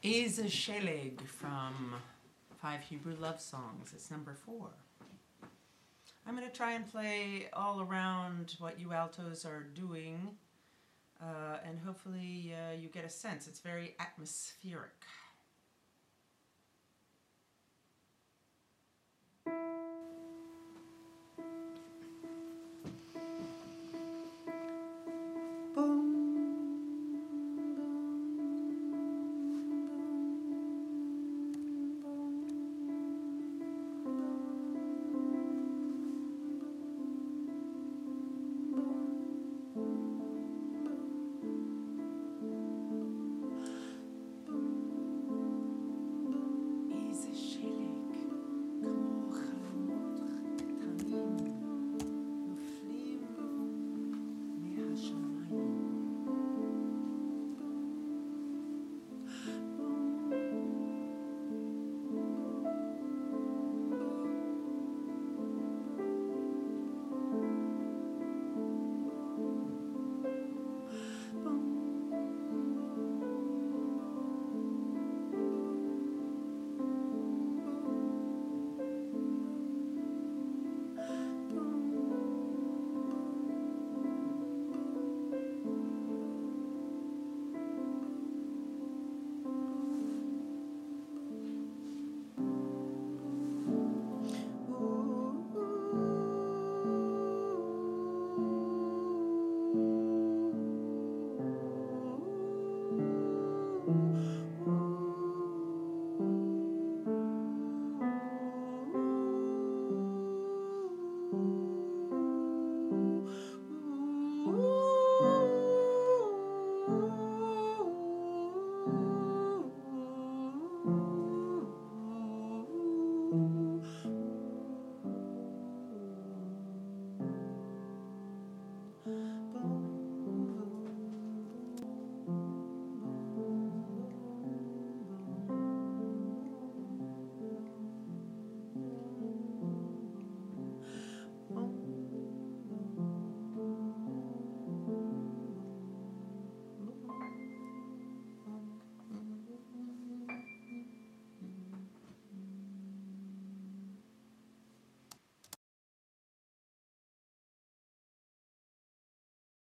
Asa Shelig from 5 Hebrew Love Songs. It's number 4. I'm going to try and play all around what you altos are doing, and hopefully you get a sense. It's very atmospheric.